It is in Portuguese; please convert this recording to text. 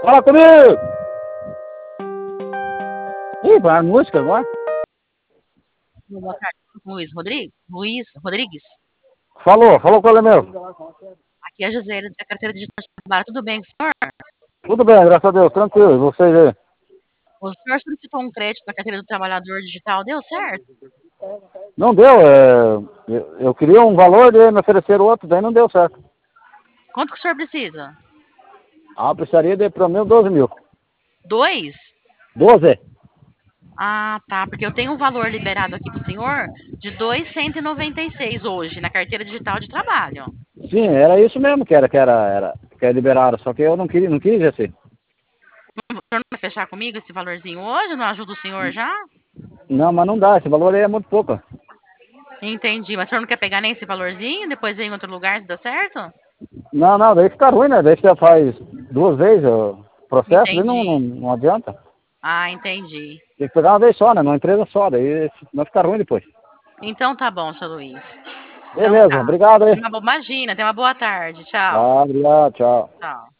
Fala comigo! Ih, vai a música agora. Boa tarde, Luiz Rodrigues. Luiz Rodrigues. Falou com ele meu. Aqui é a Gisele, da carteira digital de trabalho. Tudo bem com o senhor? Tudo bem, graças a Deus, tranquilo. E vocês aí? O senhor solicitou um crédito na carteira do trabalhador digital, deu certo? Não deu, eu queria um valor e me ofereceram outro, daí não deu certo. Quanto que o senhor precisa? Ah, precisaria de pelo menos 12 mil. Dois? 12? Ah, tá, porque eu tenho um valor liberado aqui pro senhor de 296 hoje na carteira digital de trabalho. Sim, era isso mesmo que liberaram, só que eu não quis assim. O senhor não vai fechar comigo esse valorzinho hoje? Não ajuda o senhor já? Não, mas não dá, esse valor aí é muito pouco. Entendi, mas o senhor não quer pegar nem esse valorzinho, depois ir em outro lugar se dá certo? Não, daí fica ruim, né? Daí você faz duas vezes o processo, daí Entendi. não adianta. Ah, entendi. Tem que pegar uma vez só, né? Numa empresa só, daí não fica ruim depois. Então tá bom, seu Luiz. Então Beleza, tá. obrigado aí. Imagina, tenha uma boa tarde. Tchau. Tá, obrigado, tchau. Tchau.